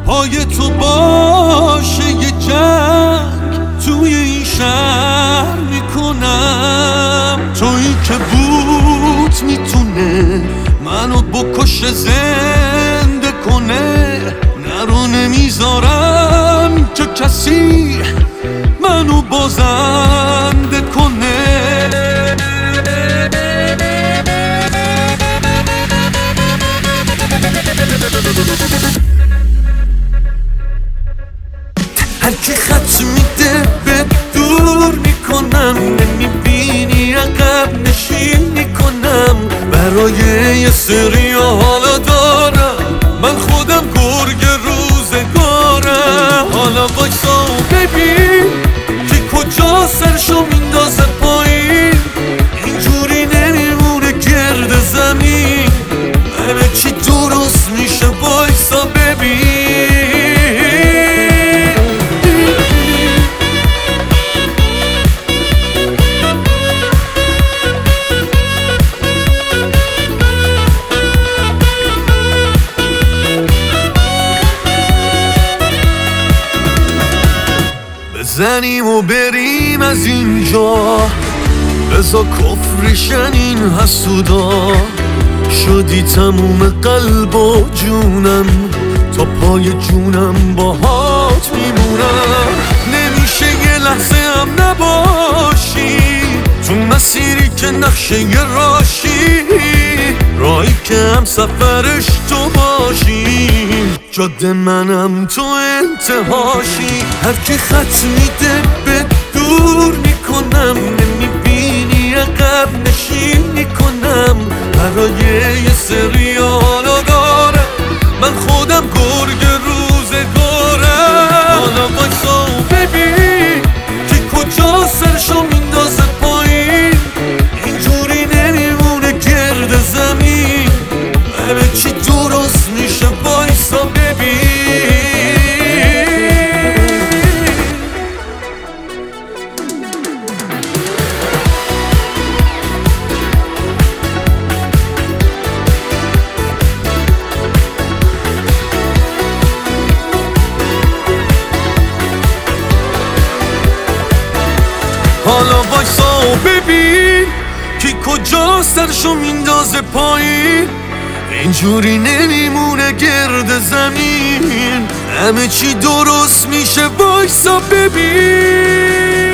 پای تو باشه یه جنگ توی این شهر میکنم. تویی که بود میتونه منو بکشه زنده کنه، نرو نمیذارم که کسی منو بازنده کنه. هر کی خط میده به دور میکنم، نمیبینی عقب نشین میکنم. برای یه سری حالا دارم، من خودم گرگ روزگارم. حالا وایسا و ببین که کجا سرشو میندازه پایین، اینجوری نمیمونه گرد زمین. همه چی درست میشه، وایسا ببین. بزنیم و بریم از اینجا، بزا کفرشن این حسودا. شدی تموم قلب و جونم، تا پای جونم باهات میمونم. نمیشه یه لحظه هم نباشی تو مسیری که نقشه راشی، راهی که هم سفرش تو باشی، جاده منم تو انتهاشی. هر کی خط میده به دور میکنم، نمیبینی عقب نشین میکنم. برای یه سری حالا دارم، من خودم گرگ روزگارم. حالا وایسا و ببین که کجا سرشو میندازه پایین، اینجوری نمیمونه گرد زمین. همه چی درست میشه، وایسا ببین. حالا وایسا و ببین که کجا سرشو میندازه پایین، اینجوری نمیمونه گرد زمین. همه چی درست میشه، وایسا ببین.